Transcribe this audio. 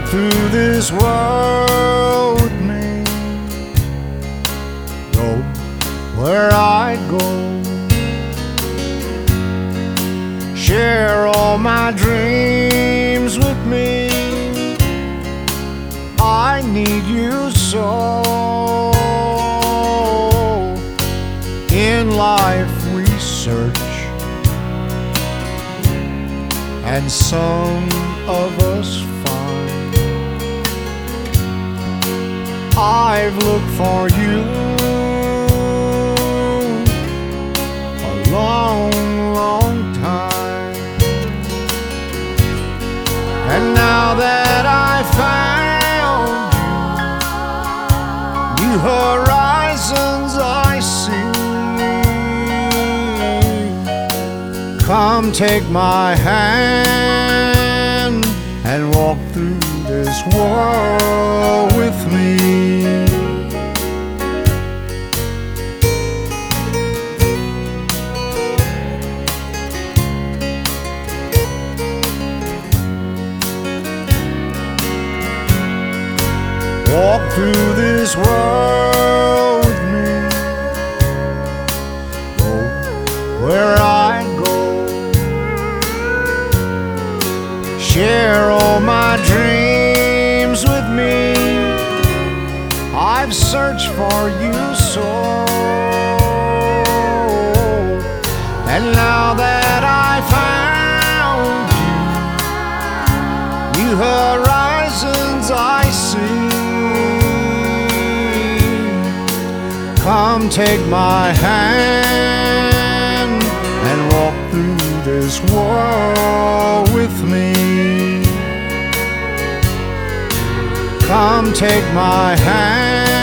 through this world with me. Go where I go. Share all my dreams with me. I need you so. In life we search, and some of us find. I've looked for you a long, long time, and now that I found you, new horizons I see. Come take my hand and walk through this world with me. Walk through this world with me. Go where I go. Share all my dreams with me. I've searched for you so, and now that I found you, new horizons I see. Come take my hand and walk through this world with me. Come take my hand